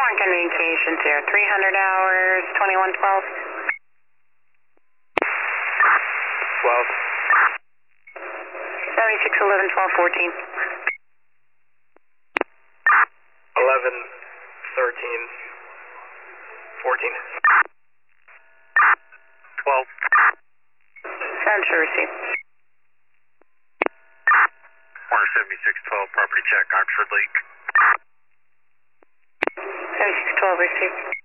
Communications here, 300 hours, 2112. 12. 76, 11, 12, 14. 11, 13, 14. 12. Sound to receive. Corner 7612, property check, Oxford Lake. 7612, receive.